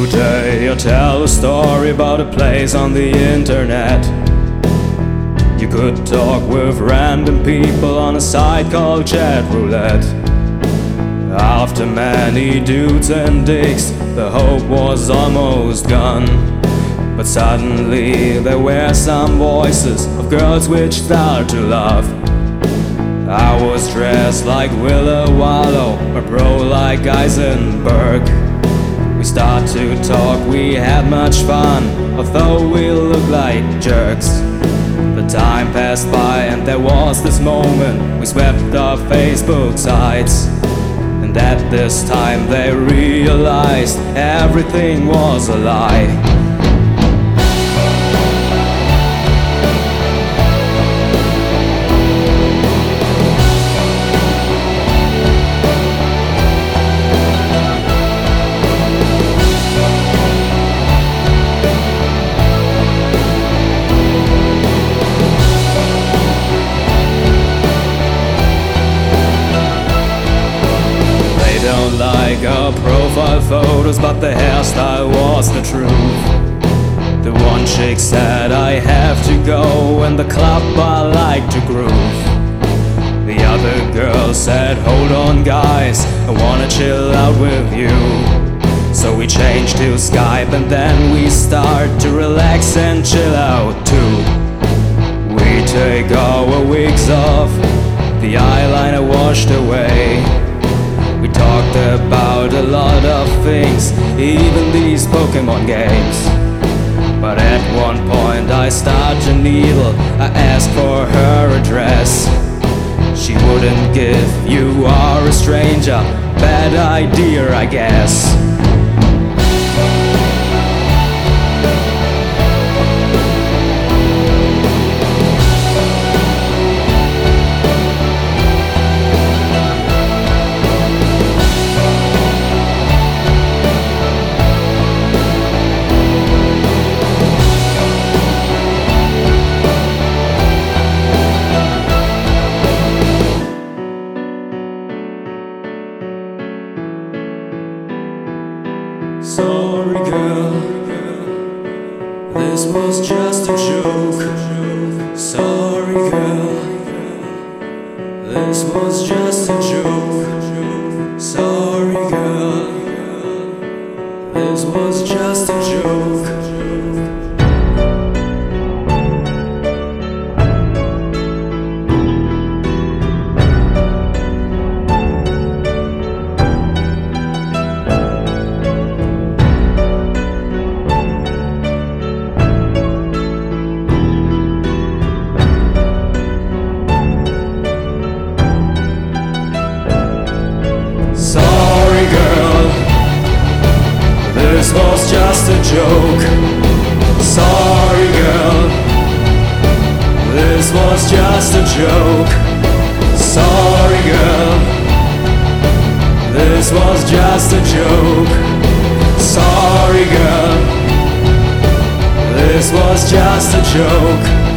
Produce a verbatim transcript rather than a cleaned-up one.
Today I tell a story about a place on the internet. You could talk with random people on a site called Chat Roulette. After many dudes and dicks, the hope was almost gone. But suddenly there were some voices of girls which started to laugh. I was dressed like Willa Wallow, a bro like Eisenberg. We start to talk, we had much fun, although we looked like jerks. The time passed by and there was this moment we swept our Facebook sites. And at this time they realized everything was a lie. Don't like our profile photos, but the hairstyle was the truth. The one chick said I have to go, and the club I like to groove. The other girl said, hold on guys, I wanna chill out with you. So we changed to Skype and then we start to relax and chill out too. We take our wigs off, the eyeliner washed away. We talked about a lot of things, even these Pokemon games. But at one point I started to needle. I asked for her address. She wouldn't give, you are a stranger. Bad idea, I guess. Sorry girl, this was just a joke. Sorry girl, this was just a joke. Sorry girl, this was just a joke. This was just a joke. Sorry girl, this was just a joke. Sorry girl, this was just a joke. Sorry girl, this was just a joke.